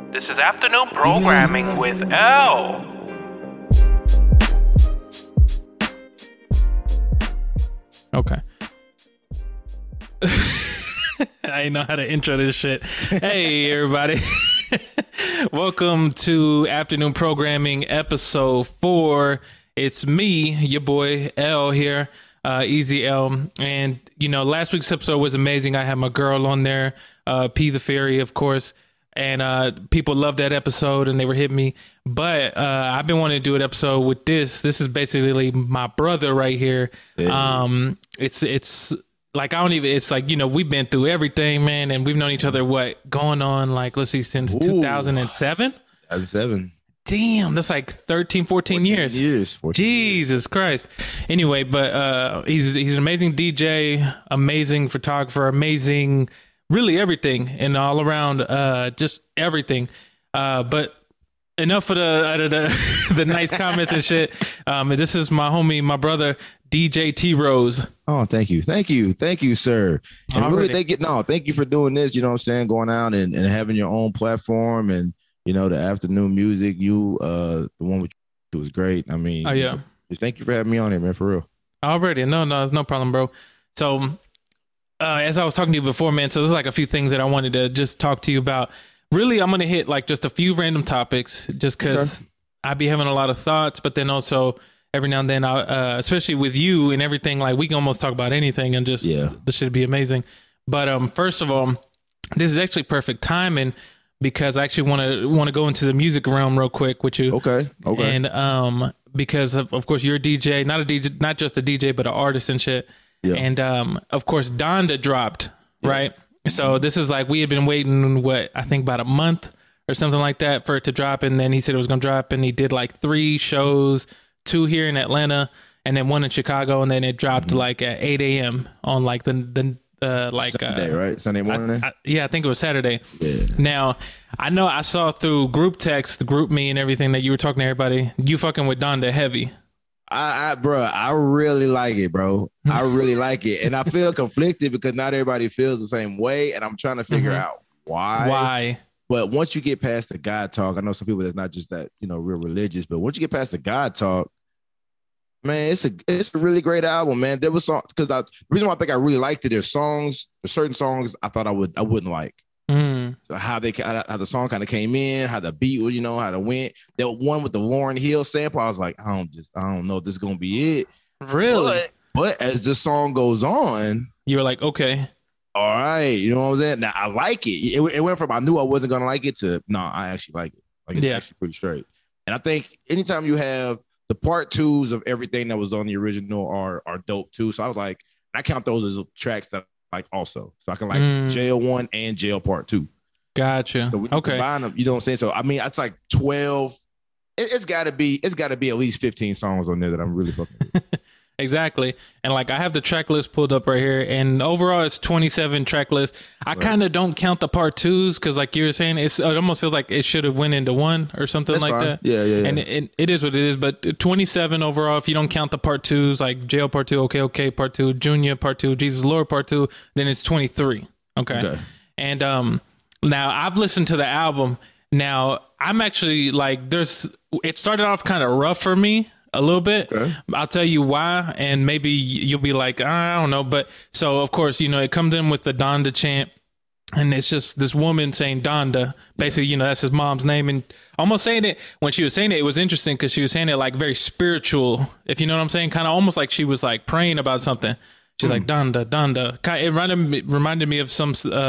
This is Afternoon Programming with L. Okay. I didn't know how to intro this shit. Hey, everybody. Welcome to Afternoon Programming episode 4. It's me, your boy L here, Easy L. And, you know, last week's episode was amazing. I had my girl on there, P the Fairy, of course. And people loved that episode and they were hitting me. But I've been wanting to do an episode with this. This is basically my brother right here. Yeah. It's like, I don't even, it's like, you know, we've been through everything, man. And we've known each other, going on, like, let's see, since 2007? 2007. Damn, that's like 14 years. 14 Jesus Christ. Anyway, but he's an amazing DJ, amazing photographer, amazing, really everything, and all around, just everything. But enough of the nice comments and shit. This is my homie, my brother, DJ T Rose. Oh, thank you, sir. And really, thank you for doing this. You know what I'm saying? Going out and having your own platform, and you know, the afternoon music. The one which was great. I mean, oh yeah. Thank you for having me on here, man. For real. Already, no, it's no problem, bro. So, as I was talking to you before, man, so there's like a few things that I wanted to just talk to you about. Really, I'm going to hit like just a few random topics just because I be having a lot of thoughts, but then also every now and then, especially with you and everything, like we can almost talk about anything and just this should be amazing. But first of all, this is actually perfect timing because I actually want to go into the music realm real quick with you. Okay. And because of course you're a DJ, not just a DJ, but an artist and shit. Yeah. And of course, Donda dropped, right? So this is like, we had been waiting, I think about a month or something like that for it to drop. And then he said it was going to drop, and he did like 3 shows, 2 here in Atlanta and then 1 in Chicago. And then it dropped like at 8 a.m. on like the Sunday, right? Sunday morning? I think it was Saturday. Yeah. Now, I know I saw through group text, group me and everything that you were talking to everybody. You fucking with Donda heavy. Bro, I really like it, bro. I really like it. And I feel conflicted because not everybody feels the same way. And I'm trying to figure out why. But once you get past the God talk, I know some people that's not just that, you know, real religious, but once you get past the God talk, man, it's a really great album, man. There was some, because the reason why I think I really liked it, there's certain songs I thought I wouldn't like. So how the song kind of came in, how the beat was, you know, how it went. That one with the Lauryn Hill sample, I was like, I don't know if this is gonna be it. Really? But as the song goes on, you were like, okay, all right, you know what I'm saying? Now I like it. It went from I knew I wasn't gonna like it to no, I actually like it. Like it's actually pretty straight. And I think anytime you have the part 2s of everything that was on the original are dope too. So I was like, I count those as tracks that like also, so I can like Jail 1 and Jail Part 2. Gotcha. So we can combine them, you know what I'm saying? So I mean, it's like 12. It's got to be at least 15 songs on there that I'm really fucking with. Exactly. And like I have the track list pulled up right here, and overall it's 27 track list. I kind of don't count the part 2s because like you were saying, it almost feels like it should have went into 1 or something. That's like fine. That. Yeah. And it is what it is. But 27 overall, if you don't count the part 2s, like Jail Part 2, Okay Part 2, Junior Part 2, Jesus Lord Part 2, then it's 23. Okay. And now I've listened to the album. Now I'm actually like, it started off kind of rough for me. A little bit. Okay. I'll tell you why, and maybe you'll be like, I don't know. But so, of course, you know, it comes in with the Donda chant, and it's just this woman saying Donda. Basically, you know, that's his mom's name, and almost saying it, when she was saying it was interesting because she was saying it like very spiritual, if you know what I'm saying, kind of almost like she was like praying about something. She's like, Donda. It reminded me of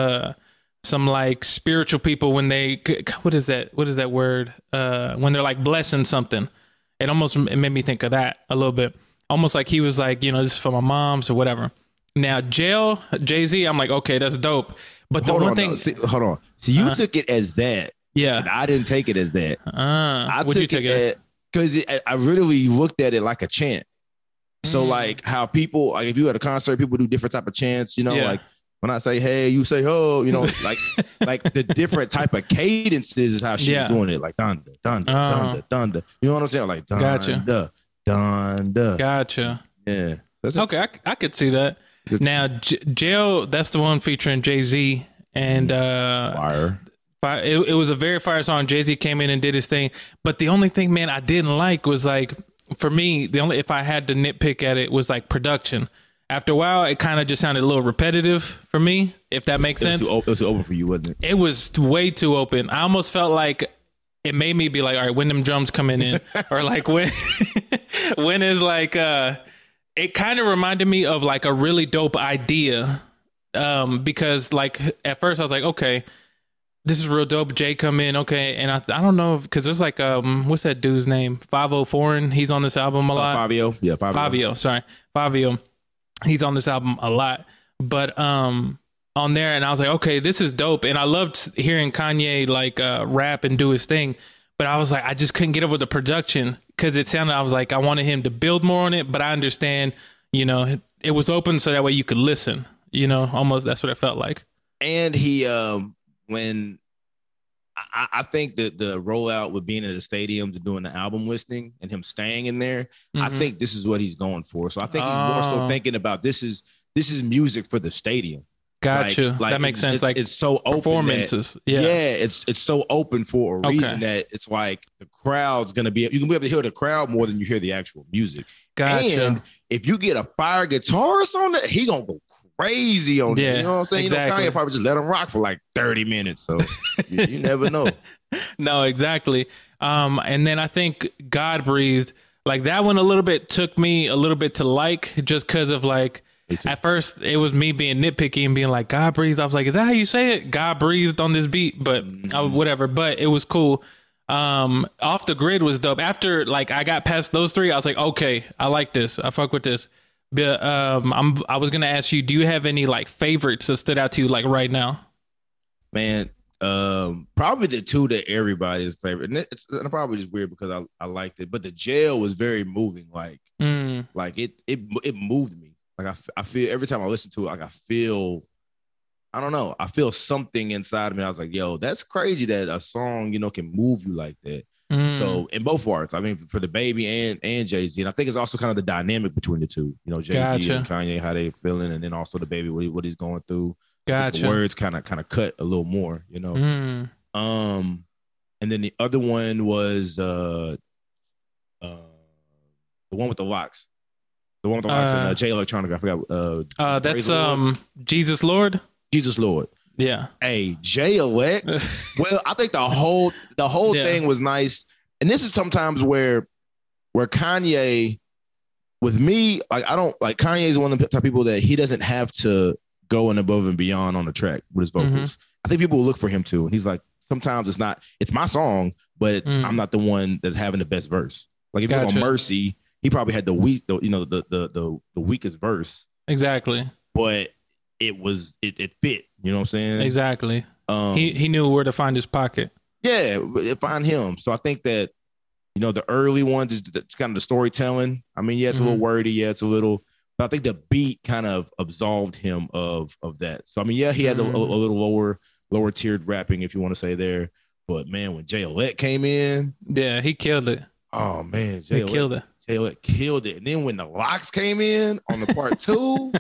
some like spiritual people when they, what is that word? When they're like blessing something. It made me think of that a little bit. Almost like he was like, you know, this is for my moms or whatever. Now, Jay-Z, I'm like, okay, that's dope. But the one thing... hold on. So you took it as that. Yeah. And I didn't take it as that. I took it because I really looked at it like a chant. So like how people, like if you at a concert, people do different type of chants, you know, like when I say, hey, you say, oh, you know, like the different type of cadences is how she was doing it. Like, Donda, Donda, Donda, Donda. You know what I'm saying? Like, Donda, Donda. Gotcha. Yeah. Okay, I could see that. Now, Jail, that's the one featuring Jay-Z and Wire. It was a very fire song. Jay-Z came in and did his thing. But the only thing, man, I didn't like was like, for me, if I had to nitpick at it, was like production. After a while, it kind of just sounded a little repetitive for me, if that makes sense. It was too open for you, wasn't it? It was way too open. I almost felt like it made me be like, all right, when them drums coming in, or like when is like, it kind of reminded me of like a really dope idea. Because like at first I was like, okay, this is real dope. Jay come in, okay, and I don't know because there's like what's that dude's name? 504, he's on this album a lot. Fabio, yeah, Fabio. He's on this album a lot, but on there, and I was like, okay, this is dope, and I loved hearing Kanye like rap and do his thing, but I was like, I just couldn't get over the production because it sounded. I was like, I wanted him to build more on it, but I understand, you know, it was open so that way you could listen. You know, almost that's what it felt like. And he when I think that the rollout with being at the stadiums and doing the album listening and him staying in there, I think this is what he's going for. So I think he's more so thinking about this is music for the stadium. Gotcha. Like that makes sense. It's so open. Performances. It's so open for a reason that it's like the crowd's gonna be. You can be able to hear the crowd more than you hear the actual music. Gotcha. And if you get a fire guitarist on it, he gonna go crazy on it. You know what I'm saying? Exactly. You know, Kanye probably just let him rock for like 30 minutes. So you never know. No, exactly. And then I think God Breathed, like that one a little bit took me a little bit to like, just because of like, at first it was me being nitpicky and being like, God breathed. I was like, is that how you say it? God breathed on this beat, but whatever. But it was cool. Off the Grid was dope. After like I got past those three, I was like, okay, I like this. I fuck with this. But I was gonna ask you, do you have any like favorites that stood out to you like right now? Man, probably the two that everybody's favorite. And it's probably just weird because I liked it, but the Jail was very moving. Like it moved me. Like I feel every time I listen to it, like I feel something inside of me. I was like, yo, that's crazy that a song, you know, can move you like that. So in both parts, I mean, for the Baby and Jay-Z, and I think it's also kind of the dynamic between the two, you know, Jay-Z and Kanye, how they feeling, and then also the Baby, what he's going through. Gotcha. The words kind of cut a little more, you know. And then the other one was the one with the locks. The one with the locks and Jay Electronica. I forgot. That's Jesus Lord. Jesus Lord. Yeah. Hey, Jay-Elects. Well, I think the whole thing was nice. And this is sometimes where Kanye, with me, like I don't like Kanye is one of the type of people that he doesn't have to go and above and beyond on the track with his vocals. I think people will look for him too. And he's like, sometimes it's my song, but I'm not the one that's having the best verse. Like if you look on Mercy, he probably had the weakest verse. Exactly. But it fit. You know what I'm saying? Exactly. He knew where to find his pocket. Yeah, find him. So I think that, you know, the early ones is kind of the storytelling. I mean, yeah, it's a little wordy. Yeah, it's a little, but I think the beat kind of absolved him of that. So I mean, yeah, he had a little lower tiered rapping, if you want to say there. But man, when Jay-Elect came in, yeah, he killed it. Oh man, he killed it. Jay-Elect killed it. And then when the locks came in on the part two.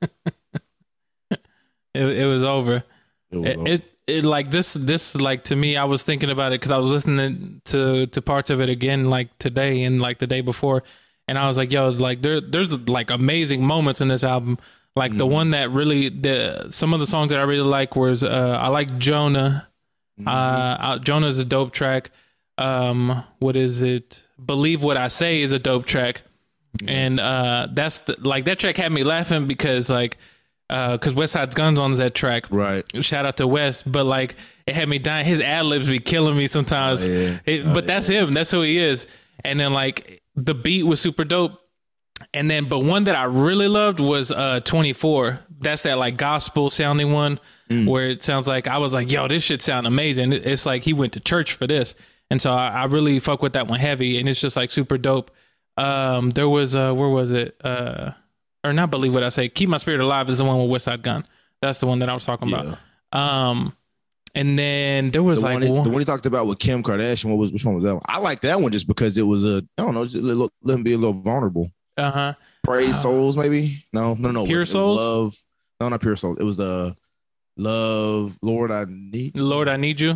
It was over. It like this like to me, I was thinking about it because I was listening to parts of it again like today and like the day before, and I was like, yo, like there's like amazing moments in this album. Like the one that really some of the songs that I really like was I like Jonah. Jonah's a dope track. What is it? Believe What I Say is a dope track, and that's that track had me laughing because like. Because Westside Gunn's on that track, right? Shout out to West, but like it had me dying. His ad libs be killing me sometimes. But that's him. That's who he is. And then like the beat was super dope. And then, but one that I really loved was 24. That's that like gospel sounding one where it sounds like I was like, yo, this shit sound amazing. It's like he went to church for this, and so I really fuck with that one heavy, and it's just like super dope. There was where was it? Or not Believe What I Say. Keep My Spirit Alive is the one with Westside Gunn. That's the one that I was talking about. And then there was the one he talked about with Kim Kardashian. Which one was that one? I like that one just because it was I don't know, just let him be a little vulnerable. Praise Souls, maybe? No. Pure Souls? Love. No, not Pure Souls. It was the Love, Lord, I Need You.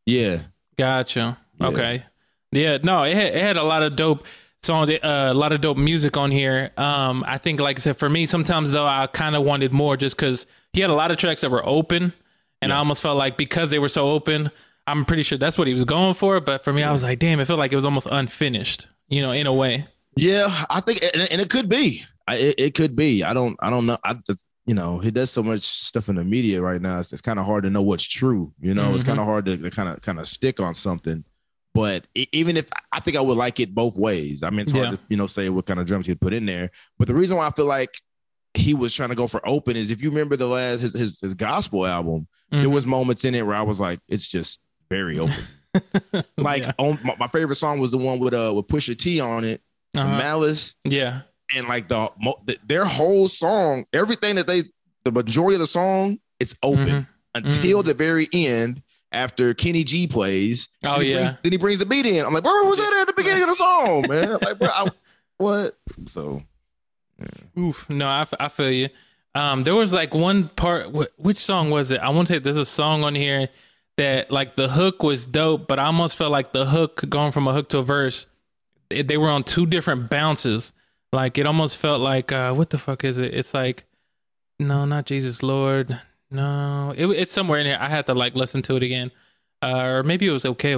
Yeah. Gotcha. Okay. Yeah. No, it had a lot of dope songs, a lot of dope music on here. I think, like I said, for me, sometimes though, I kind of wanted more just because he had a lot of tracks that were open, and I almost felt like because they were so open, I'm pretty sure that's what he was going for. But for me, I was like, damn, it felt like it was almost unfinished, in a way. Yeah, I think, and it could be. It could be. I don't know. He does so much stuff in the media right now. It's kind of hard to know what's true. It's kind of hard to kind of stick on something. But even if I think I would like it both ways. I mean, it's hard to say what kind of drums he'd put in there. But the reason why I feel like he was trying to go for open is if you remember the last his gospel album, there was moments in it where I was like, it's just very open. Like on my favorite song was the one with Pusha T on it, Malice. Yeah. And like their whole song, everything the majority of the song, it's open until the very end after Kenny G plays. Oh, then he brings the beat in. I'm like, where was that at the beginning of the song, man? Like, bro, what? So, yeah. Oof. No, I feel you. There was like one part. Which song was it? I want to say there's a song on here that like the hook was dope, but I almost felt like the hook going from a hook to a verse, they were on two different bounces. Like it almost felt like what the fuck is it? It's like, no, not Jesus Lord. No, it's somewhere in here. I had to like listen to it again, or maybe it was okay.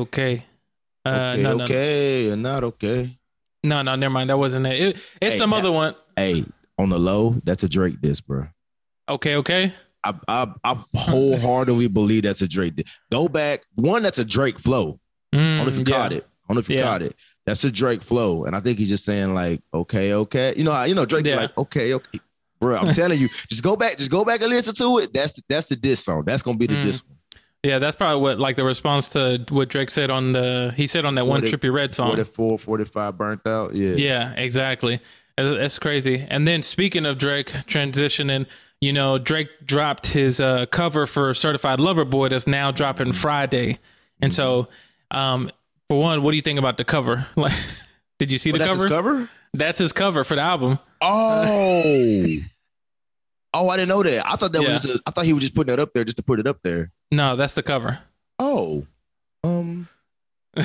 Okay, and not okay. No, never mind. That wasn't it. It's some other one. Hey, on the low, that's a Drake diss, bro. Okay. I wholeheartedly believe that's a Drake diss. Go back. One, that's a Drake flow. I don't know if you caught it. Caught it. That's a Drake flow, and I think he's just saying like, okay. Drake like, okay. Bro, I'm telling you, just go back and listen to it. That's the diss song. That's gonna be the diss one. Yeah, that's probably what like the response to what Drake said on that one Trippie Redd song. 44, 45 burnt out. Yeah. Yeah, exactly. That's crazy. And then speaking of Drake transitioning, Drake dropped his cover for Certified Lover Boy that's now dropping Friday. And so, for one, what do you think about the cover? Like, did you see the cover? That's his cover? That's his cover for the album. Oh, I didn't know that. I thought I thought he was just putting that up there just to put it up there. No, that's the cover. Oh. I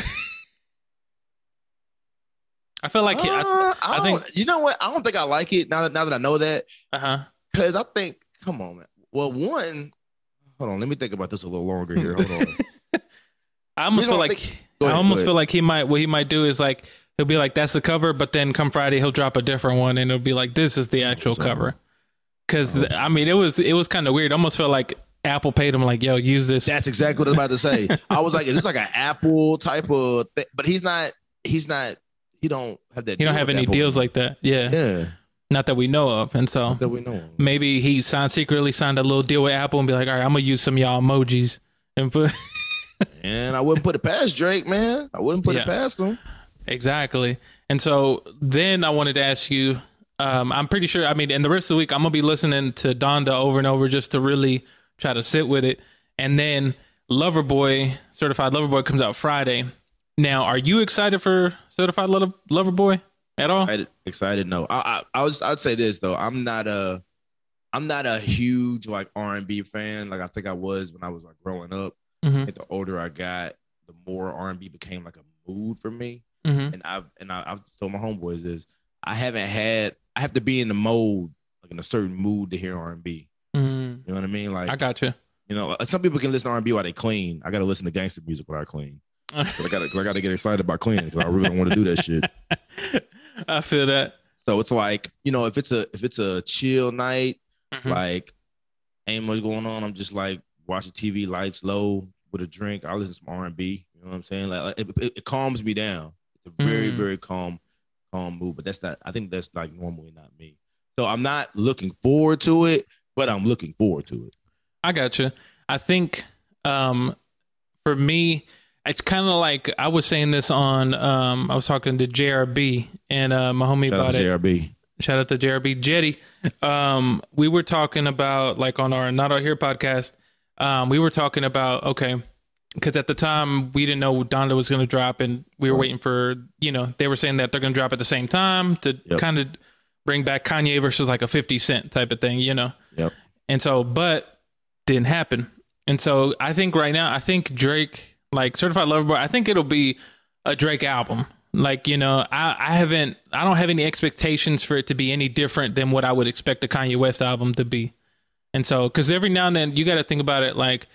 feel like I think, you know what? I don't think I like it now that I know that. Because I think, come on, man. Well, one, hold on, let me think about this a little longer here. Hold on. I almost feel like he might do is like he'll be like, that's the cover, but then come Friday he'll drop a different one and it'll be like, this is the actual cover. Because I mean, it was kind of weird. It almost felt like Apple paid him like, yo, use this. That's exactly what I was about to say. I was like, is this like an Apple type of thing? But he don't have that. He don't have any deals like that. Yeah. Not that we know of. And so maybe he secretly signed a little deal with Apple and be like, all right, I'm gonna use some of y'all emojis and put. And I wouldn't put it past Drake, man. I wouldn't put it past him. Exactly. And so then I wanted to ask you, I'm pretty sure, I mean, in the rest of the week, I'm going to be listening to Donda over and over just to really try to sit with it. And then Certified Lover Boy comes out Friday. Now, are you excited for Certified Lover Boy at all? Excited? No. I'd say this though. I'm not a huge like R&B fan. Like I think I was when I was like growing up. I think the older I got, the more R&B became like a mood for me. And I've told my homeboys this. I have to be in the mode, like in a certain mood to hear R&B. You know what I mean? Like I got you. Some people can listen to R&B while they clean. I got to listen to gangster music while I clean. I got to get excited about cleaning because I really don't want to do that shit. I feel that. So it's like, if it's a chill night, like ain't much going on. I'm just like watching TV, lights low with a drink. I listen to some R&B. You know what I'm saying? Like it calms me down. It's a very, very calm mood. But I think that's like normally not me. So I'm not looking forward to it, but I'm looking forward to it. I got you. I think for me, it's kind of like I was saying this on. I was talking to JRB and my homie about it. Shout out to JRB Jetty. We were talking about like on our Not Out Here podcast. We were talking about because at the time we didn't know Donda was going to drop, and we were waiting for they were saying that they're going to drop at the same time to kind of bring back Kanye versus like a 50 Cent type of thing, And so, but didn't happen. And so I think right now, Drake, Like Certified Lover Boy, I think it'll be a Drake album. Like, you know, I don't have any expectations for it to be any different than what I would expect a Kanye West album to be. And so, because every now and then you got to think about it, like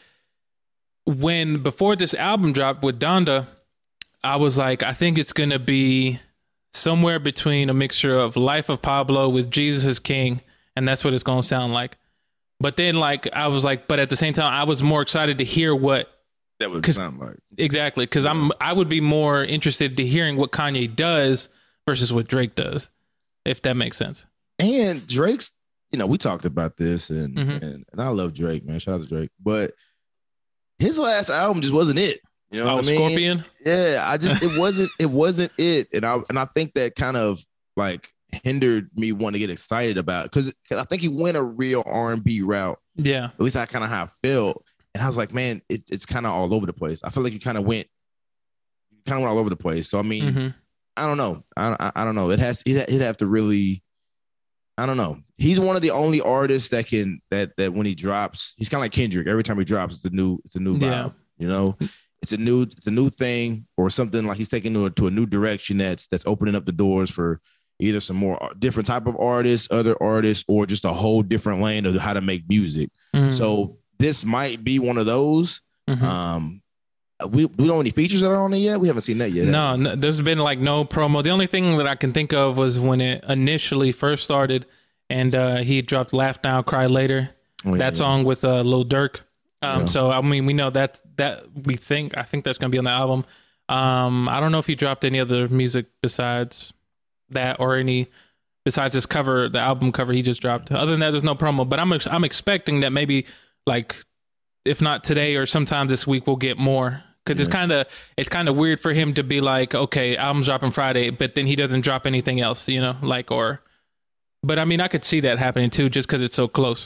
before this album dropped with Donda, I was like, I think it's going to be somewhere between a mixture of Life of Pablo with Jesus is King, and that's what it's going to sound like. But then, like, I was like, but at the same time, I was more excited to hear what that would sound like. Exactly, because I would be more interested to hearing what Kanye does versus what Drake does, if that makes sense. And Drake's, you know, we talked about this, and I love Drake, man. Shout out to Drake, but his last album just wasn't it. You know what I mean? Scorpion. Yeah, it wasn't it, and I think that kind of like hindered me wanting to get excited about it because I think he went a real R&B route. Yeah, at least I kind of how I felt. And I was like, man, it's kind of all over the place. I feel like you kind of went all over the place. So I mean, I don't know. I don't know. He'd have to really. I don't know. He's one of the only artists that can that when he drops, he's kind of like Kendrick. Every time he drops, it's a new vibe. Yeah. You know, it's a new thing or something like he's taking to a new direction that's opening up the doors for either some more different type of artists, other artists, or just a whole different lane of how to make music. So. This might be one of those. We don't have any features that are on it yet. We haven't seen that yet. No, there's been like no promo. The only thing that I can think of was when it initially first started, and he dropped "Laugh Now, Cry Later." That song with Lil Durk. So I mean, we know I think that's gonna be on the album. I don't know if he dropped any other music besides that or besides this cover, the album cover he just dropped. Other than that, there's no promo. But I'm expecting that maybe. Like, if not today or sometime this week, we'll get more because it's kind of weird for him to be like, okay, album's dropping Friday, but then he doesn't drop anything else, you know, like But I mean, I could see that happening too, just because it's so close.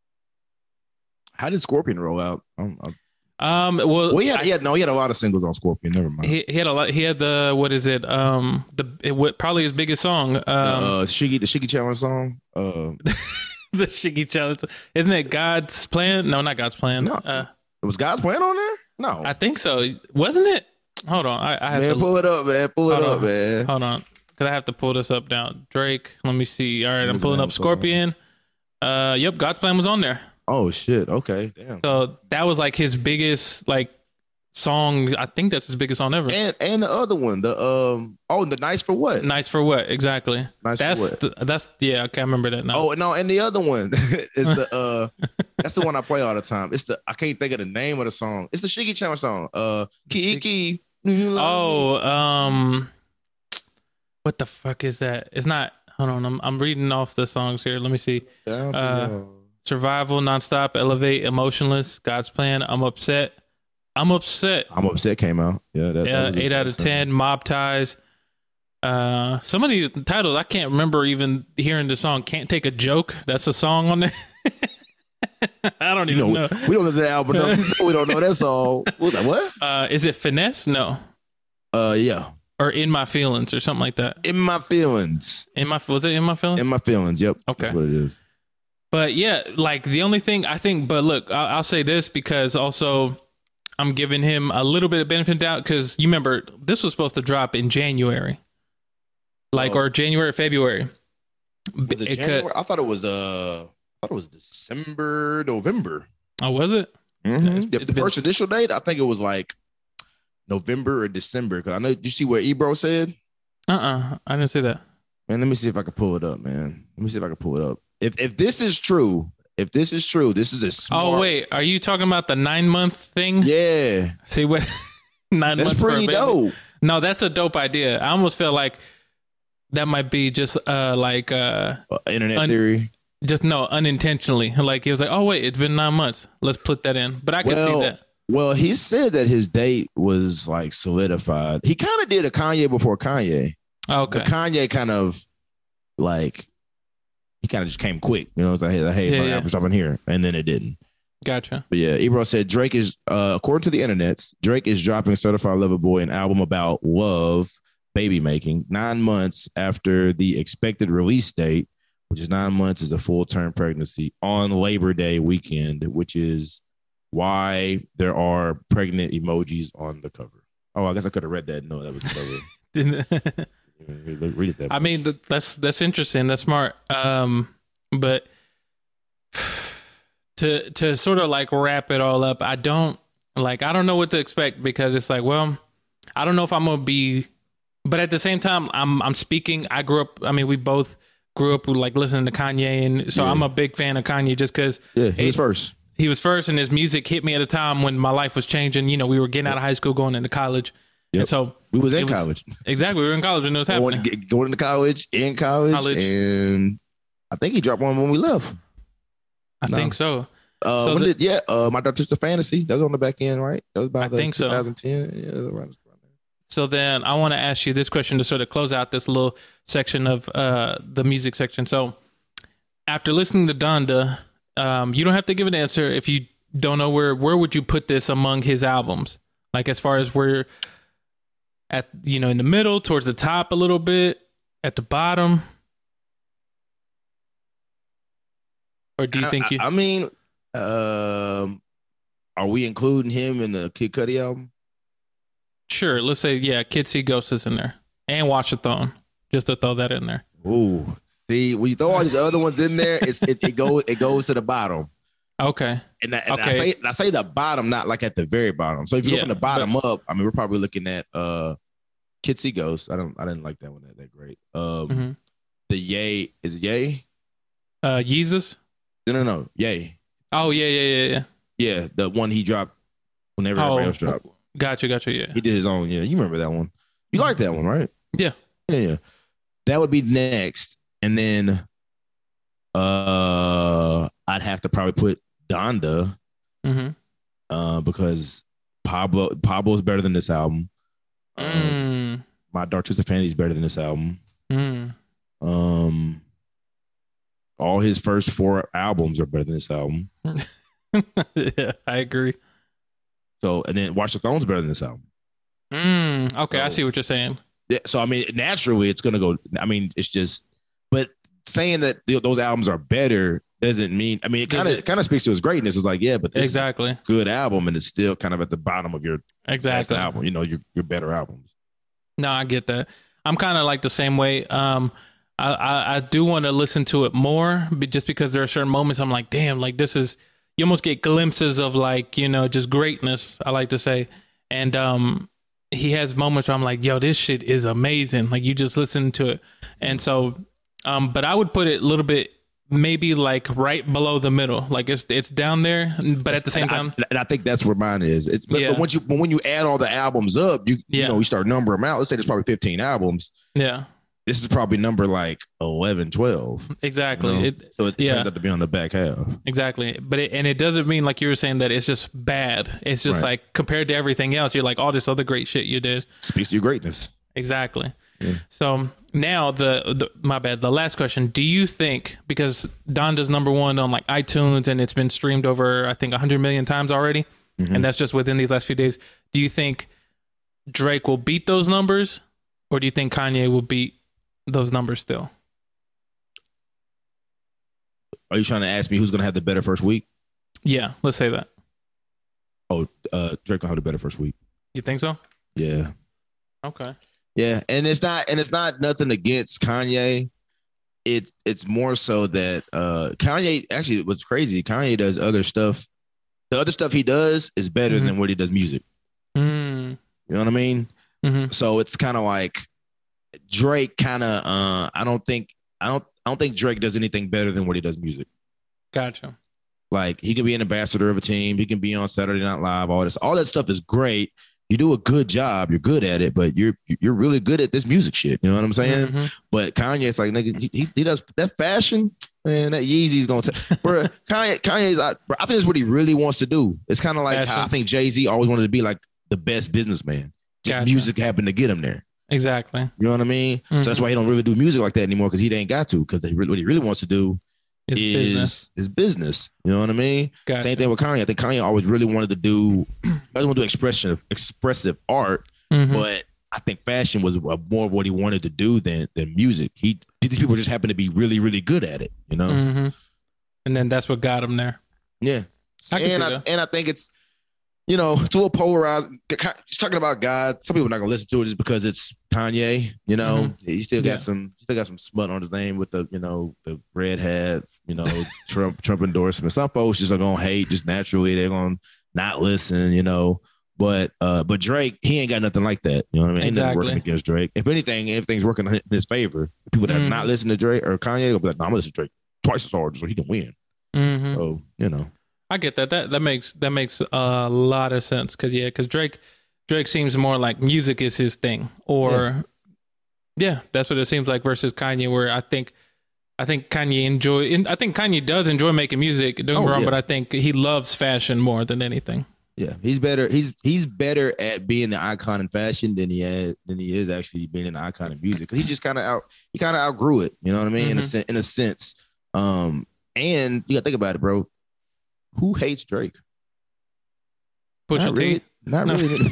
How did Scorpion roll out? Well, he had a lot of singles on Scorpion. Never mind. He had a lot. He had what is it? Probably his biggest song. The Shiggy Challenge song. The Shiggy Challenge. Isn't it God's Plan? No, not God's Plan. No. It was God's Plan on there? No. I think so. Wasn't it? Hold on. I have to pull it up, man. Pull it up, man. Hold on. Because I have to pull this up now. Drake. Let me see. All right. I'm pulling up Scorpion. Yep. God's Plan was on there. Oh, shit. Okay. Damn. So that was like his biggest like song. I think that's his biggest song ever. And the other one, the Nice for What? Nice for What? Exactly. Nice for What? That's I can't remember that now. Oh no, and the other one is that's the one I play all the time. I can't think of the name of the song. It's the Shiggy Challenge song. Kiki. What the fuck is that? It's not. Hold on, I'm reading off the songs here. Let me see. Survival, Nonstop, Elevate, Emotionless, God's Plan, I'm Upset. I'm Upset came out. Yeah, 8 out of 10. Mob Ties. Some of these titles I can't remember even hearing the song. Can't Take a Joke. That's a song on there. I don't even know. We don't know the album. We don't know that song. What? Is it Finesse? No. Yeah. Or In My Feelings or something like that. In My Feelings. Was it In My Feelings? In My Feelings. Yep. Okay. That's what it is. But yeah, like the only thing I think. But look, I'll say this because also. I'm giving him a little bit of benefit of doubt because you remember this was supposed to drop in January, or January, February. January? I thought it was December, November. Oh, was it? Mm-hmm. The first initial date, I think it was like November or December. Because I know. Did you see what Ebro said? I didn't see that. Man, let me see if I can pull it up, man. Let me see if I can pull it up. If this is true. This is a smart... Oh, wait. Are you talking about the 9-month thing? Yeah. See what? 9 months. That's pretty dope. No, that's a dope idea. I almost feel like that might be just internet theory. Just unintentionally. Like he was like, oh, wait, it's been 9 months. Let's put that in. But I could see that. Well, he said that his date was like solidified. He kind of did a Kanye before Kanye. Okay. But Kanye kind of like... He kind of just came quick, you know. It's like, hey, I'm dropping here, and then it didn't. Gotcha. But yeah, Ebro said Drake is, according to the internet, Drake is dropping Certified Lover Boy, an album about love, baby making, 9 months after the expected release date, which is 9 months is a full term pregnancy on Labor Day weekend, which is why there are pregnant emojis on the cover. Oh, I guess I could have read that. No, that was the cover. Read it that I mean, that's interesting. That's smart. But to sort of like wrap it all up, I don't know what to expect, because it's like, well, I don't know if I'm gonna be, but at the same time, I'm speaking. I grew up. I mean, we both grew up like listening to Kanye, and so I'm a big fan of Kanye just because. Yeah, he was first. He was first, and his music hit me at a time when my life was changing. You know, we were getting out of high school, going into college. Yep. And so we was in college. Exactly. We were in college when it was happening. Going into college, and I think he dropped one when we left. I think so. My Doctor's the Fantasy. That was on the back end, right? That was about 2010. Yeah, around. So then I want to ask you this question to sort of close out this little section of the music section. So after listening to Donda, you don't have to give an answer if you don't know where would you put this among his albums? Like as far as where at, you know, in the middle, towards the top a little bit, at the bottom? Or do you think you... I mean, are we including him in the Kid Cudi album? Sure. Let's say, yeah, Kids See Ghosts is in there. And Watch-A-Thon. Just to throw that in there. Ooh. See, when you throw all these other ones in there, it goes to the bottom. Okay. And I say the bottom, not like at the very bottom. So if you go from the bottom up, I mean, we're probably looking at Kids See Ghosts. I didn't like that one that great. The Ye, is it Ye? Yeezus? No. Ye. Oh yeah. Yeah, the one he dropped whenever everybody else dropped. Gotcha. Yeah. He did his own. Yeah, you remember that one? You like that one, right? Yeah. That would be next, and then I'd have to probably put Donda, because Pablo's better than this album. My Dark Twisted Fantasy is better than this album. All his first 4 albums are better than this album. Yeah, I agree. So, and then Watch-A-Thon's better than this album. Okay, so, I see what you're saying. Yeah, so I mean, naturally, it's gonna go. I mean, it's just, but saying that those albums are better doesn't mean. I mean, it kind of speaks to his greatness. It's like, yeah, but this is a good album, and it's still kind of at the bottom of your best album. You know, your better albums. No, I get that. I'm kind of like the same way. I do want to listen to it more, but just because there are certain moments I'm like, damn, like this is, you almost get glimpses of like, you know, just greatness, I like to say. And he has moments where I'm like, yo, this shit is amazing. Like you just listen to it. And so, but I would put it a little bit, maybe like right below the middle. Like it's down there, but at the same time. And I think that's where mine is. But when you add all the albums up, you know, you start numbering them out. Let's say there's probably 15 albums. Yeah. This is probably number like 11, 12. Exactly. You know? So it turns out to be on the back half. Exactly. But it doesn't mean, like you were saying, that it's just bad. It's just like compared to everything else, you're like, all this other great shit you did. Speaks to your greatness. Exactly. Yeah. So now the last question. Do you think, because Donda's number 1 on like iTunes and it's been streamed over, I think 100 million times already, and that's just within these last few days, do you think Drake will beat those numbers, or do you think Kanye will beat those numbers still? Are you trying to ask me who's going to have the better first week? Yeah, let's say that. Oh, Drake will have the better first week. You think so? Yeah. Okay. Yeah, and it's not nothing against Kanye. It's more so that Kanye, actually, what's crazy, Kanye does other stuff. The other stuff he does is better than what he does music. You know what I mean? So it's kind of like Drake kind of I don't think Drake does anything better than what he does music. Gotcha. Like he can be an ambassador of a team, he can be on Saturday Night Live, all that stuff is great. You do a good job, you're good at it, but you're really good at this music shit. You know what I'm saying? But Kanye's like, nigga, he does that fashion, man. That Yeezy's gonna bro. Kanye's I think that's what he really wants to do. It's kind of like how I think Jay-Z always wanted to be like the best businessman. Just music happened to get him there. Exactly. You know what I mean? So that's why he don't really do music like that anymore, because he ain't got to. Because what he really wants to do is business. You know what I mean? Gotcha. Same thing with Kanye. I think Kanye always really wanted to do. I want to do expressive art, but I think fashion was more of what he wanted to do than music. These people just happen to be really, really good at it. You know. And then that's what got him there. Yeah. I think it's, you know, it's a little polarized. Just talking about God, some people are not gonna listen to it just because it's Kanye. You know, he still got some smut on his name with the, you know, the red hat, you know, Trump endorsement. Some folks just are gonna hate just naturally. They're gonna not listen, you know. But Drake, he ain't got nothing like that. You know what I mean? Ain't nothing working against Drake. If anything, everything's working in his favor. People that are not listening to Drake or Kanye will be like, no, I'm gonna listen to Drake twice as hard so he can win. So, you know. I get that. That makes a lot of sense because Drake seems more like music is his thing, or that's what it seems like versus Kanye, where I think Kanye does enjoy making music. Don't get me wrong, but I think he loves fashion more than anything. Yeah, he's better. He's better at being the icon in fashion than he is actually being an icon in music. Because he just kind of outgrew it. You know what I mean? In a sense. And you gotta think about it, bro. Who hates Drake? Pusha T. Not really.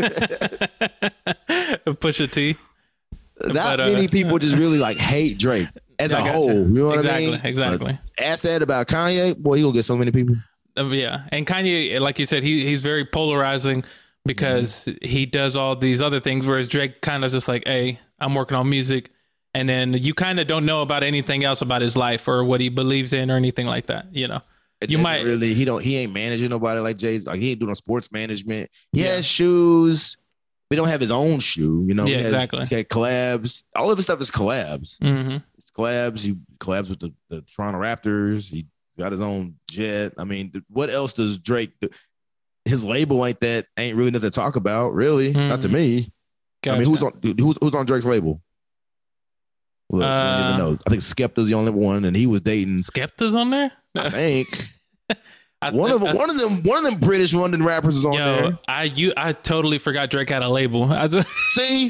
Pusha T. Not many people just really like hate Drake as a whole. You know what I mean? Exactly. Ask that about Kanye, boy, he gonna get so many people. Yeah, and Kanye, like you said, he's very polarizing because he does all these other things, whereas Drake kind of just like, hey, I'm working on music, and then you kind of don't know about anything else about his life or what he believes in or anything like that, you know. You might really he ain't managing nobody like Jay's. Like he ain't doing sports management. He has shoes. We don't have his own shoe. You know. Yeah, he had collabs. All of his stuff is collabs. It's collabs. He collabs with the Toronto Raptors. He got his own jet. I mean, what else does Drake? His label ain't really nothing to talk about. Really, not to me. Gotcha. I mean, who's on Drake's label? Look, I don't even know. I think Skepta's the only one, and he was dating. Skepta's on there? I think. One of them British London rappers is on there. I totally forgot Drake had a label. see,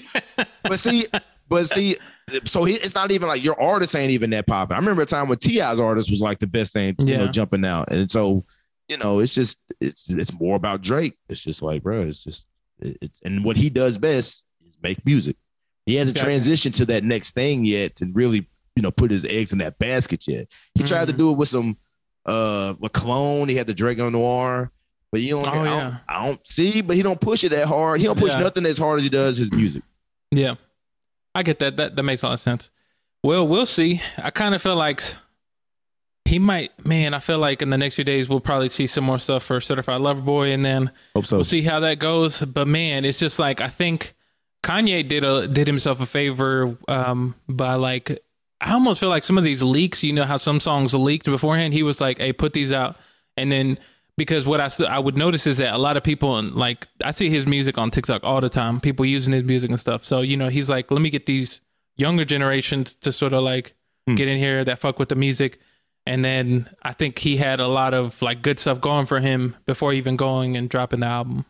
so it's not even like your artist ain't even that popular. I remember a time when T.I.'s artist was like the best thing, you know, jumping out, and so you know, it's more about Drake. It's just like, bro, it's and what he does best is make music. He hasn't transitioned to that next thing yet to really, you know, put his eggs in that basket yet. He tried to do it with some with Cologne. He had the Drake on Noir, but you don't. I don't see, but he don't push it that hard. He don't push nothing as hard as he does his music. Yeah, I get that. That makes a lot of sense. Well, we'll see. I kind of feel like he might. Man, I feel like in the next few days we'll probably see some more stuff for Certified Lover Boy, and then we'll see how that goes. But man, it's just like I think Kanye did himself a favor by like. I almost feel like some of these leaks, you know how some songs leaked beforehand. He was like, "Hey, put these out," and then because what I would notice is that a lot of people like I see his music on TikTok all the time. People using his music and stuff. So you know, he's like, "Let me get these younger generations to sort of like get in here that fuck with the music," and then I think he had a lot of like good stuff going for him before even going and dropping the album.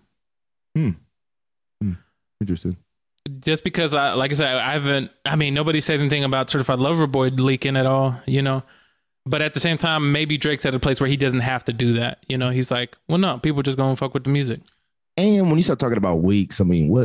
Interesting. Just because like I said, nobody said anything about Certified Lover Boy leaking at all, you know, but at the same time, maybe Drake's at a place where he doesn't have to do that. You know, he's like, well, no, people just gonna fuck with the music. And when you start talking about leaks, I mean,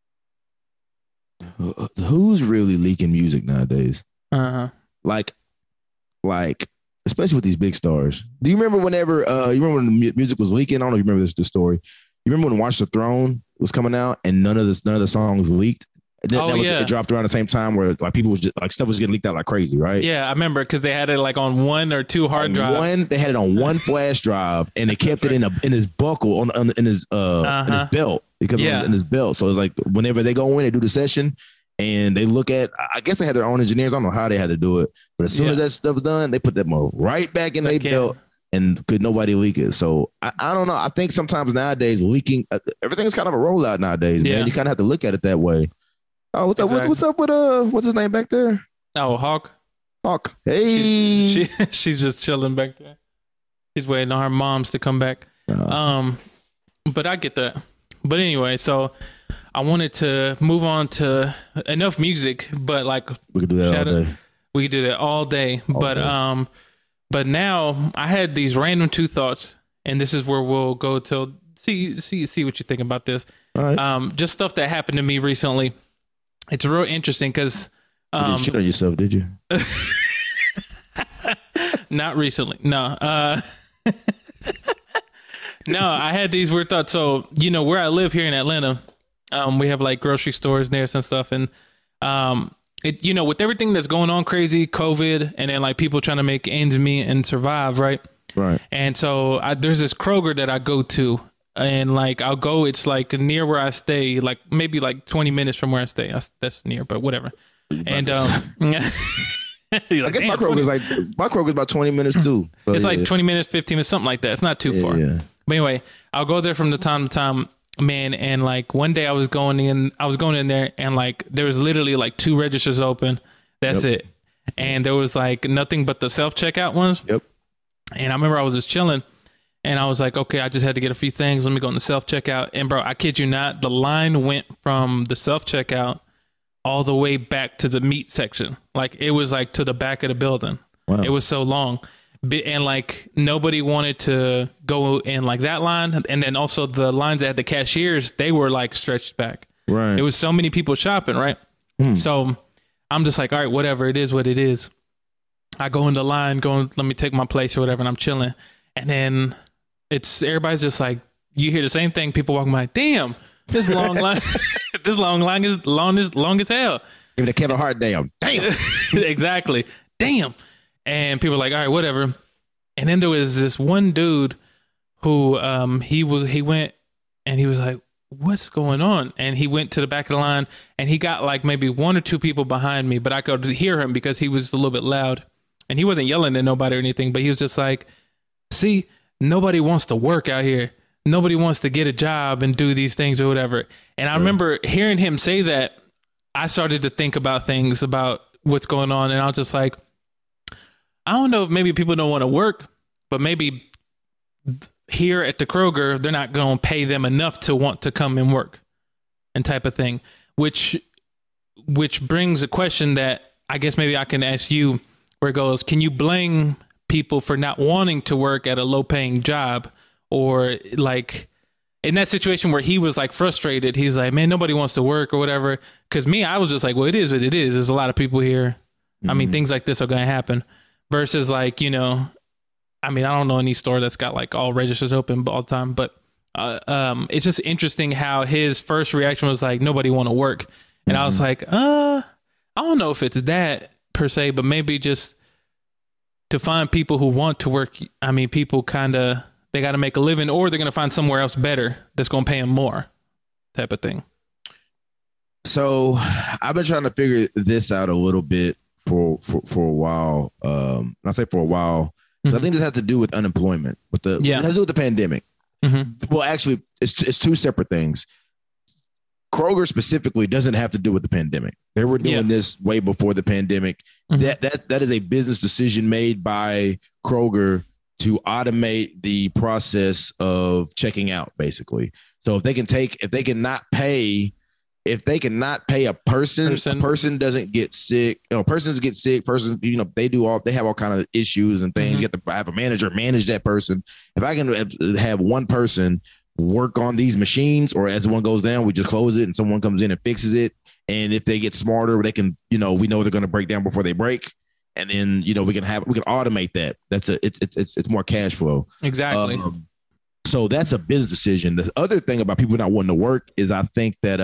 who's really leaking music nowadays? Like, especially with these big stars. Do you remember when the music was leaking? I don't know if you remember this story. You remember when Watch the Throne was coming out and none of the songs leaked? It dropped around the same time where like people was just like stuff was getting leaked out like crazy, right? Yeah, I remember because they had it like on one or two hard drives. They had it on one flash drive and they kept it in his buckle in his belt in his belt. So it's like whenever they go in, they do the session and they look at. I guess they had their own engineers. I don't know how they had to do it, but as soon as that stuff was done, they put that right back in their belt. And could nobody leak it? So I don't know. I think sometimes nowadays leaking, everything is kind of a rollout nowadays, man. You kind of have to look at it that way. Oh, what's up? What's up with what's his name back there? Oh, Hawk. Hey, she's just chilling back there. She's waiting on her moms to come back. But I get that. But anyway, so I wanted to move on to enough music, but like we could do that all day. We could do that all day. But now I had these random two thoughts, and this is where we'll go to see what you think about this. All right. Just stuff that happened to me recently. It's real interesting because you didn't shit on yourself, did you? Not recently, no. No, I had these weird thoughts. So, you know, where I live here in Atlanta, we have like grocery stores near us and stuff. And, it, you know, with everything that's going on crazy, COVID, and then like people trying to make ends meet and survive. Right. Right. And so there's this Kroger that I go to, and like, I'll go, it's like near where I stay, like maybe like 20 minutes from where I stay. That's near, but whatever. And, I guess my Kroger's about 20 minutes too. So it's like 20 minutes, 15 minutes, something like that. It's not too far. Yeah. But anyway, I'll go there from the time to time, man. And like one day I was going in there, and like there was literally like 2 registers open. That's it. And there was like nothing but the self-checkout ones. Yep. And I remember I was just chilling, and I was like, okay, I just had to get a few things. Let me go in the self-checkout. And bro, I kid you not, the line went from the self-checkout all the way back to the meat section. Like it was like to the back of the building. Wow. It was so long. And like nobody wanted to go in like that line. And then also the lines at the cashiers, they were like stretched back. Right. It was so many people shopping. Right. So I'm just like, all right, whatever. It is what it is. I go in the line, let me take my place or whatever. And I'm chilling. And then everybody's just like, you hear the same thing. People walking by, damn, this long line, this long line is long as hell. Give it a Kevin Hart damn. Exactly. Damn. And people were like, all right, whatever. And then there was this one dude who he went and he was like, what's going on? And he went to the back of the line, and he got like maybe 1 or 2 people behind me, but I could hear him because he was a little bit loud, and he wasn't yelling at nobody or anything, but he was just like, see, nobody wants to work out here. Nobody wants to get a job and do these things or whatever. And I remember hearing him say that, I started to think about things about what's going on. And I was just like, I don't know if maybe people don't want to work, but maybe here at the Kroger, they're not going to pay them enough to want to come and work and type of thing, which brings a question that I guess maybe I can ask you, where it goes, can you blame people for not wanting to work at a low paying job? Or like in that situation where he was like frustrated, he's like, man, nobody wants to work or whatever. Cause me, I was just like, well, it is what it is. There's a lot of people here. I mean, things like this are going to happen versus like, you know, I mean, I don't know any store that's got like all registers open all the time, but it's just interesting how his first reaction was like, nobody want to work. And I was like, I don't know if it's that per se, but maybe just to find people who want to work. I mean, people they got to make a living, or they're going to find somewhere else better that's going to pay them more, type of thing. So I've been trying to figure this out a little bit for a while. I say for a while, I think this has to do with unemployment. It has to do with the pandemic. Well, actually, it's 2 separate things. Kroger specifically doesn't have to do with the pandemic. They were doing this way before the pandemic. That is a business decision made by Kroger to automate the process of checking out, basically. So if they cannot pay a person doesn't get sick. You know, persons get sick. Persons, you know, they have all kind of issues and things. You have to have a manager manage that person. If I can have one person work on these machines, or as one goes down, we just close it and someone comes in and fixes it. And if they get smarter, they can, you know, we know they're going to break down before they break. And then, you know, we can automate that. It's more cash flow. Exactly. So that's a business decision. The other thing about people not wanting to work is I think that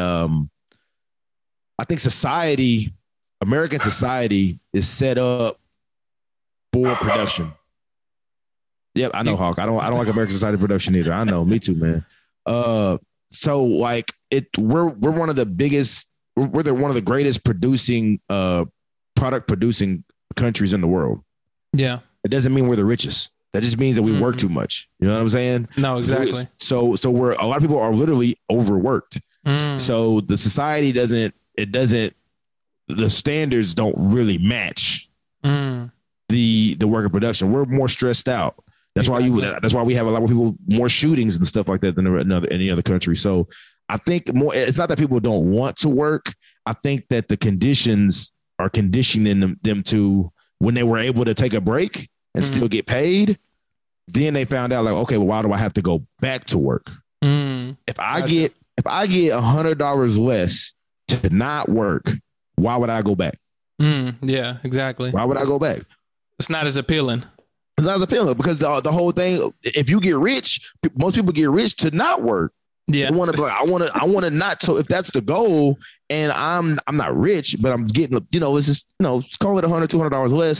American society is set up for production. Yep, I know, Hawk. I don't like American society production either. I know, me too, man. So like we're one of the biggest, one of the greatest product producing countries in the world. Yeah. It doesn't mean we're the richest. That just means that we work too much. You know what I'm saying? No, exactly. So a lot of people are literally overworked. So the society the standards don't really match the work of production. We're more stressed out. That's why we have a lot more people, more shootings and stuff like that than any other country. So I think it's not that people don't want to work. I think that the conditions are conditioning them to, when they were able to take a break and still get paid, then they found out like, okay, well, why do I have to go back to work? If I get $100 less to not work, why would I go back? Yeah, exactly. Why would I go back? It's not as appealing. It's not appealing because the whole thing, if you get rich, most people get rich to not work. Yeah. I want to be like, I want to not. So if that's the goal and I'm not rich, but I'm getting, it's just, call it $100, $200 less.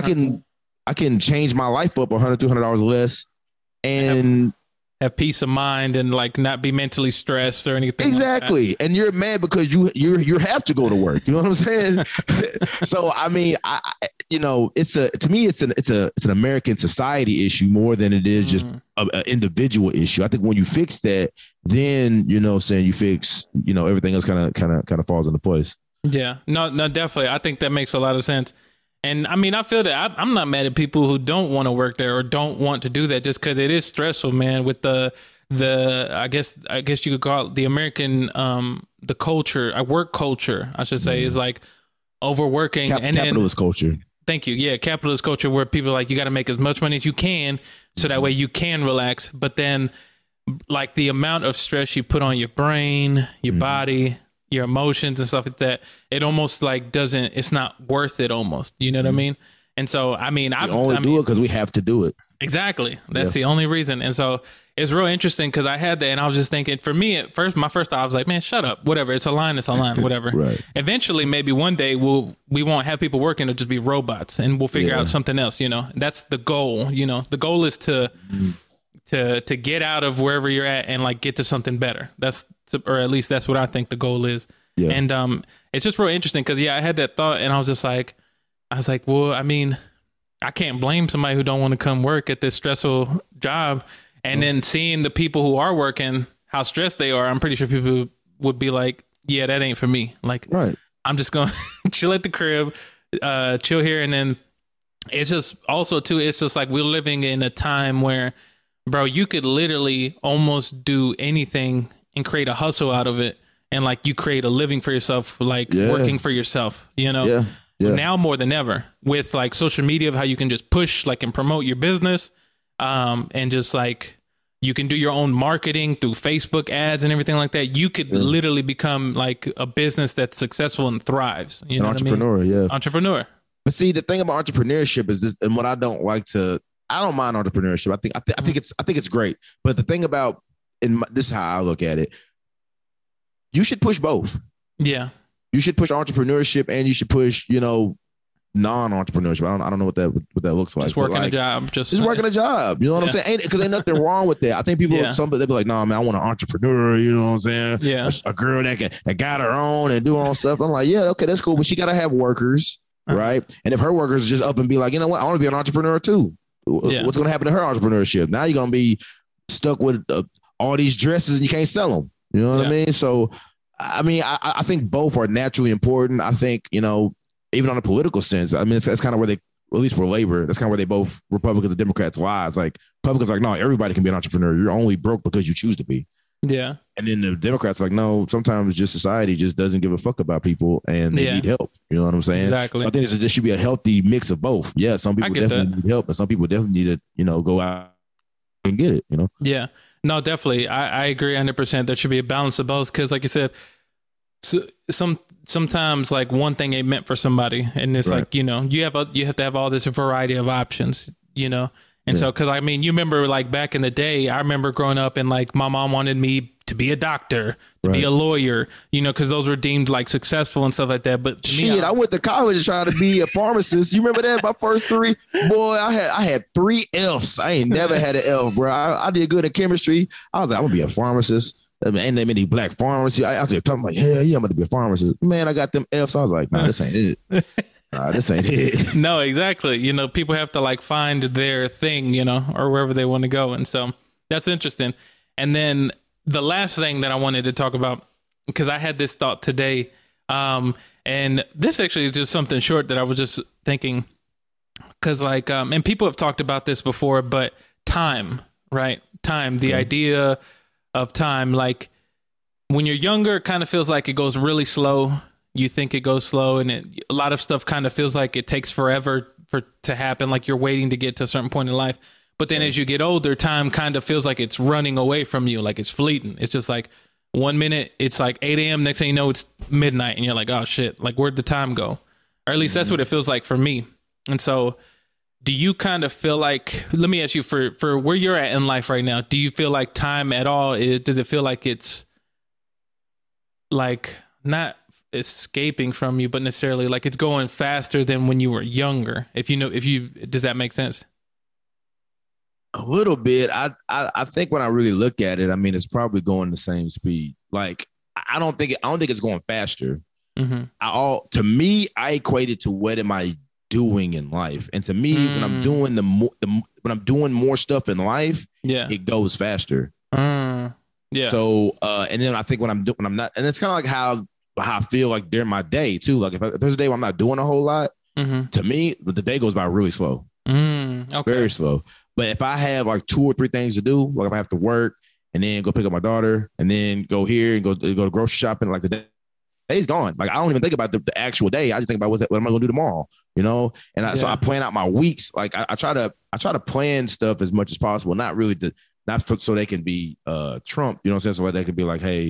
I can change my life up $100, $200 less and have peace of mind and like not be mentally stressed or anything. Exactly. Like and you're mad because you have to go to work. You know what I'm saying? So, I mean, to me, it's an American society issue more than it is just an individual issue. I think when you fix that, then, you fix, everything else kind of falls into place. Yeah, no, definitely. I think that makes a lot of sense. And I mean, I feel that I'm not mad at people who don't want to work there or don't want to do that just because it is stressful, man. With the I guess you could call it the American the culture, work culture, I should say, is like overworking and capitalist culture. Thank you. Yeah, capitalist culture where people are like, you got to make as much money as you can so that way you can relax. But then, like the amount of stress you put on your brain, your body, your emotions and stuff like that, it almost like it's not worth it almost. You know what I mean? And so, I mean, I only do it because we have to do it. Exactly. That's the only reason. And so it's real interesting because I had that and I was just thinking, for me, at first, my first thought, I was like, man, shut up. Whatever. It's a line, whatever. Right. Eventually, maybe one day we won't have people working, it'll just be robots and we'll figure out something else, That's the goal, The goal is to get out of wherever you're at and like get to something better. Or at least that's what I think the goal is. Yeah. And it's just real interesting because I had that thought and I was like, well, I mean, I can't blame somebody who don't want to come work at this stressful job. And then seeing the people who are working, how stressed they are, I'm pretty sure people would be like, yeah, that ain't for me. Like, I'm just going to chill at the crib, chill here. And then it's just also too, it's just like we're living in a time where, bro, you could literally almost do anything and create a hustle out of it. And like you create a living for yourself, like working for yourself, Yeah. Now more than ever with like social media of how you can just push like and promote your business. And just like you can do your own marketing through Facebook ads and everything like that. You could literally become like a business that's successful and thrives. You know, entrepreneur, entrepreneur. But see, the thing about entrepreneurship is this, and what I don't mind entrepreneurship. I think it's great. But the thing about this is how I look at it. You should push both. Yeah. You should push entrepreneurship and you should push, non-entrepreneurship. I don't know what that looks like. Just working a job. Just working a job. You know what I'm saying? Because ain't nothing wrong with that. I think people, they'll be like, nah, man, I want an entrepreneur. You know what I'm saying? Yeah. A girl that got her own and do her own stuff. I'm like, yeah, okay, that's cool. But she got to have workers, right? And if her workers just up and be like, you know what? I want to be an entrepreneur too. What's going to happen to her entrepreneurship? Now you're going to be stuck with all these dresses and you can't sell them. You know what I mean? So, I mean, I think both are naturally important. I think, even on a political sense, I mean, it's kind of where they, at least for labor, that's kind of where they both, Republicans and Democrats, lies. Like, Republicans are like, no, everybody can be an entrepreneur. You're only broke because you choose to be. Yeah. And then the Democrats are like, no, sometimes just society just doesn't give a fuck about people and they need help. You know what I'm saying? Exactly. So I think there should be a healthy mix of both. Yeah, some people definitely need help, and some people definitely need to, go out and get it, Yeah. No, definitely. I agree 100%. There should be a balance of both because, like you said, sometimes like one thing ain't meant for somebody, and it's like you have to have all this variety of options, And so, because I mean, you remember like back in the day, I remember growing up and like my mom wanted me to be a doctor, to be a lawyer, because those were deemed like successful and stuff like that. But shit, I went to college trying to be a pharmacist. You remember that? My first three, boy, I had 3 Fs. I ain't never had an F, bro. I did good in chemistry. I was like, I'm gonna be a pharmacist. I mean, ain't that many black pharmacists? I was talking like, hell yeah, I'm gonna be a pharmacist. Man, I got them Fs. I was like, nah, this ain't it. This ain't it. No, exactly. People have to like find their thing, or wherever they want to go. And so that's interesting. And then the last thing that I wanted to talk about, because I had this thought today, and this actually is just something short that I was just thinking, because like, and people have talked about this before, but time, right? Time, the idea of time, like when you're younger, it kind of feels like it goes really slow. You think it goes slow, and a lot of stuff kind of feels like it takes forever to happen. Like you're waiting to get to a certain point in life. But then as you get older, time kind of feels like it's running away from you. Like it's fleeting. It's just like 1 minute, it's like 8 a.m. Next thing you know, it's midnight and you're like, oh shit, like where'd the time go? Or at least that's what it feels like for me. And so do you kind of feel like, let me ask you for where you're at in life right now, do you feel like time at all, does it feel like it's like not escaping from you, but necessarily like it's going faster than when you were younger? Does that make sense? A little bit. I think when I really look at it, I mean, it's probably going the same speed. Like, I don't think it's going faster. Mm-hmm. To me, I equate it to what am I doing in life, and to me, when I'm doing when I'm doing more stuff in life, it goes faster. Yeah. So, and then I think when I'm not, and it's kind of like how I feel like during my day too. Like if there's a day where I'm not doing a whole lot, to me, the day goes by really slow. Okay. Very slow. But if I have like 2 or 3 things to do, like if I have to work and then go pick up my daughter and then go here and go to grocery shopping, like the day's gone. Like I don't even think about the actual day. I just think about what am I going to do tomorrow, you know? And so I plan out my weeks. Like I try to plan stuff as much as possible, not really so they can be trumped, you know what I'm saying? So like they could be like, hey,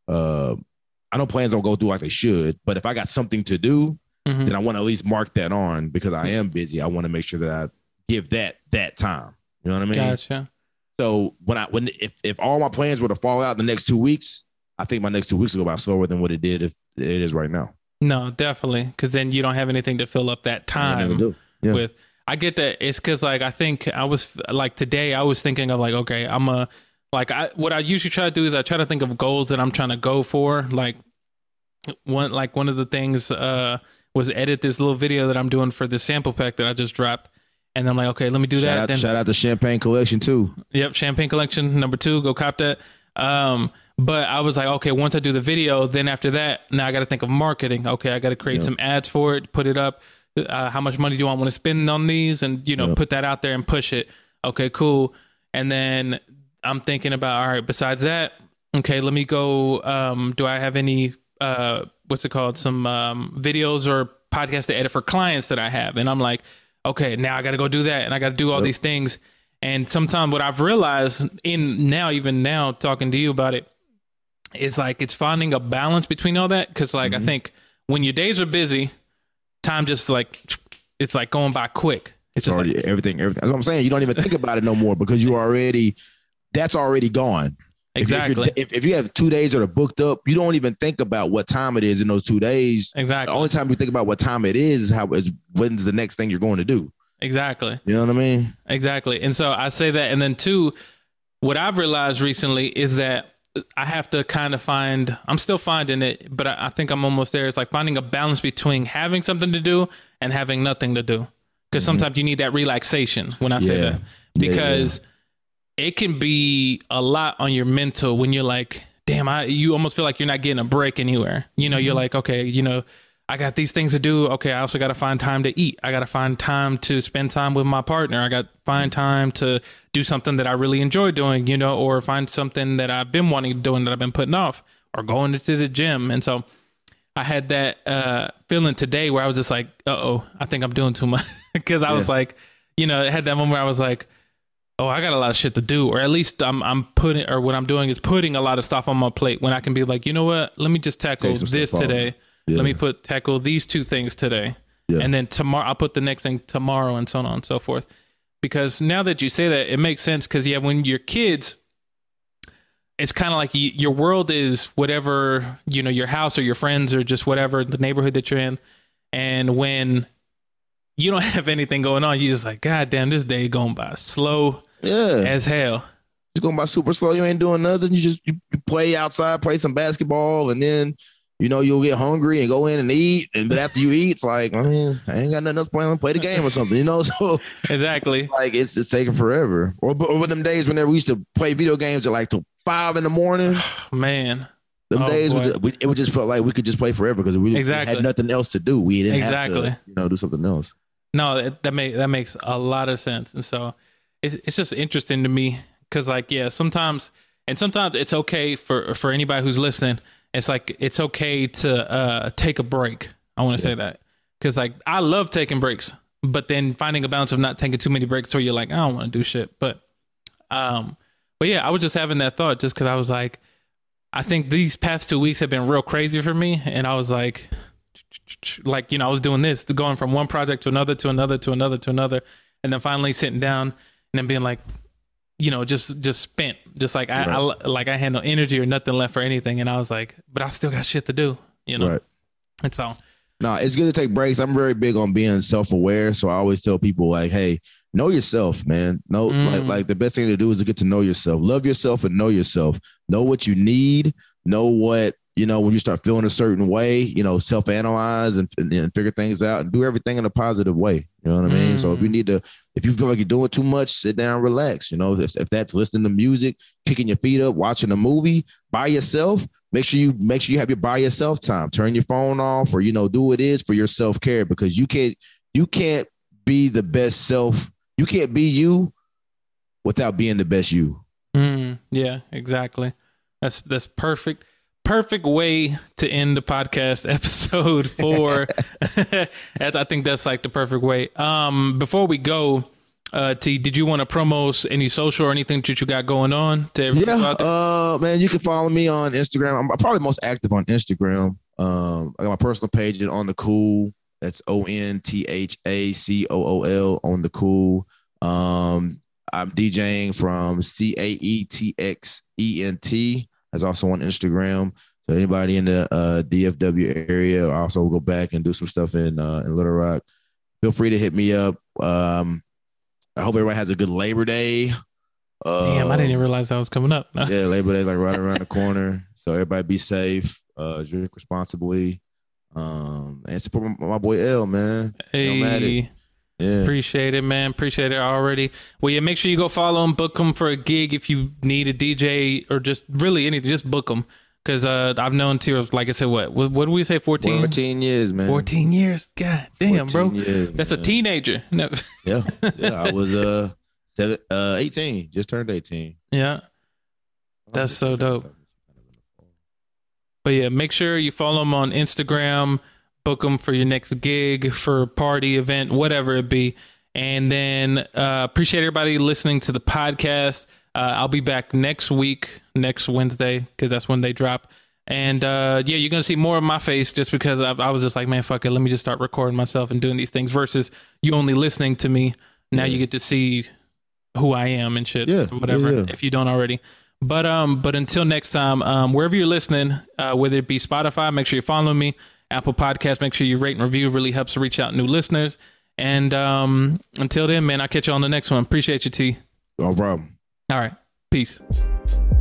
I know plans don't go through like they should, but if I got something to do, then I want to at least mark that on because I am busy. I want to make sure that I give that time. You know what I mean? Gotcha. So if all my plans were to fall out in the next 2 weeks, I think my next 2 weeks will go by slower than what it did if it is right now. No, definitely. Because then you don't have anything to fill up that time with. I get that. It's because like I think I was like today I was thinking of like, okay, what I usually try to do is I try to think of goals that I'm trying to go for. Like one of the things was edit this little video that I'm doing for the sample pack that I just dropped. And I'm like, okay, let me do that. Shout out to Champagne Collection too. Yep, Champagne Collection #2. Go cop that. But I was like, okay, once I do the video, then after that, now I got to think of marketing. Okay, I got to create some ads for it, put it up. How much money do I want to spend on these? And, put that out there and push it. Okay, cool. And then I'm thinking about, all right, besides that, okay, let me go. Do I have any, some videos or podcasts to edit for clients that I have? And I'm like, okay, now I got to go do that. And I got to do all these things. And sometimes what I've realized even now talking to you about it is like, it's finding a balance between all that. Cause like, I think when your days are busy, time just like, it's like going by quick. It's just already like, everything. That's what I'm saying. You don't even think about it no more because that's already gone. Exactly. If you have 2 days that are booked up, you don't even think about what time it is in those 2 days. Exactly. The only time you think about what time it is when's the next thing you're going to do. Exactly. You know what I mean? Exactly. And so I say that. And then 2, what I've realized recently is that I have to kind of I'm still finding it, but I think I'm almost there. It's like finding a balance between having something to do and having nothing to do. Because sometimes you need that relaxation when I say that. Because it can be a lot on your mental when you're like, damn, you almost feel like you're not getting a break anywhere. You're like, okay, I got these things to do. Okay, I also got to find time to eat. I got to find time to spend time with my partner. I got to find time to do something that I really enjoy doing, or find something that I've been wanting to do and that I've been putting off, or going into the gym. And so I had that feeling today where I was just like, I think I'm doing too much. Because I was like, I had that moment where I was like, oh, I got a lot of shit to do, or at least I'm putting, or what I'm doing is putting a lot of stuff on my plate when I can be like, you know what, let me just tackle this today. Let me tackle these 2 things today. And then tomorrow I'll put the next thing tomorrow, and so on and so forth. Because now that you say that, it makes sense. Because when you're kids, it's kind of like your world is whatever, your house or your friends or just whatever, the neighborhood that you're in. And when you don't have anything going on, you're just like, God damn, this day going by slow as hell. It's going by super slow. You ain't doing nothing. You play outside, play some basketball, and then you'll get hungry and go in and eat. But after you eat, it's like, I ain't got nothing else to play the game or something, So exactly, like it's taking forever. Or them days whenever we used to play video games at like till 5 a.m. Man, them days it would just felt like we could just play forever because we had nothing else to do. We didn't have to, do something else. No, that makes a lot of sense, and so it's just interesting to me because sometimes it's okay for anybody who's listening. It's like, it's okay to take a break. I want to say that because I love taking breaks, but then finding a balance of not taking too many breaks where you're like, I don't want to do shit. But yeah, I was just having that thought just because I was like, I think these past 2 weeks have been real crazy for me. And I was like, I was doing this, going from one project to another, to another, to another, to another. and then finally sitting down and then being like, you know, just spent, just like I had no energy or nothing left for anything. And I was like, but I still got shit to do, you know? Right. That's all. No, it's good to take breaks. I'm very big on being self-aware. So I always tell people like, hey, know yourself, man. Like the best thing to do is to get to know yourself. Love yourself and know yourself. Know what you need. Know what, you know, when you start feeling a certain way, you know, self-analyze and figure things out and do everything in a positive way. You know what I mean? So if you feel like you're doing too much, sit down, relax. You know, if that's listening to music, kicking your feet up, watching a movie by yourself, make sure you have your by yourself time. Turn your phone off, or, you know, do what it is for your self-care, because you can't be the best self. You can't be you without being the best you. Yeah, exactly. That's perfect. Perfect way to end the podcast, episode 4. I think that's like the perfect way. Before we go, T, did you want to promo any social or anything that you got going on? Man, you can follow me on Instagram. I'm probably most active on Instagram. I got my personal page On The Cool. That's ONTHACOOL, On The Cool. I'm DJing from CAETXENT. That's also on Instagram. So anybody in the DFW area, I also go back and do some stuff in Little Rock. Feel free to hit me up. I hope everybody has a good Labor Day. Damn, I didn't even realize that was coming up. Yeah, Labor Day like right around the corner. So everybody be safe, drink responsibly, and support my boy L, man. Hey. Yeah. Appreciate it, man. Appreciate it already. Well, yeah, make sure you go follow him, book him for a gig if you need a DJ or just really anything. Just book him, because I've known Tears, like I said, what did we say, 14? 14 years, man. 14 years. God damn, bro. Years, that's man. A teenager. No. Yeah. I was 18. Just turned 18. Yeah. That's so dope. But yeah, make sure you follow him on Instagram. Book them for your next gig, for a party, event, whatever it be. And then appreciate everybody listening to the podcast. I'll be back next week, next Wednesday, because that's when they drop. And you're going to see more of my face, just because I was just like, man, fuck it. Let me just start recording myself and doing these things, versus you only listening to me. Now you get to see who I am and shit, whatever, if you don't already. But until next time, wherever you're listening, whether it be Spotify, make sure you follow me. Apple Podcasts, make sure you rate and review. Really helps reach out new listeners. And until then, man, I'll catch you on the next one. Appreciate you, T. No problem. All right. Peace.